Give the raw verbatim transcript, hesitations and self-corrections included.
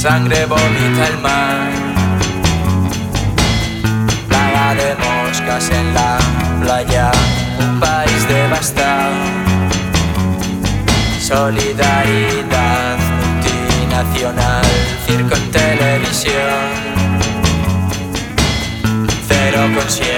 sangre vomita el mar. Plaga de moscas en la playa, un país devastado. Solidaridad multinacional, circo en televisión. Cero consciente.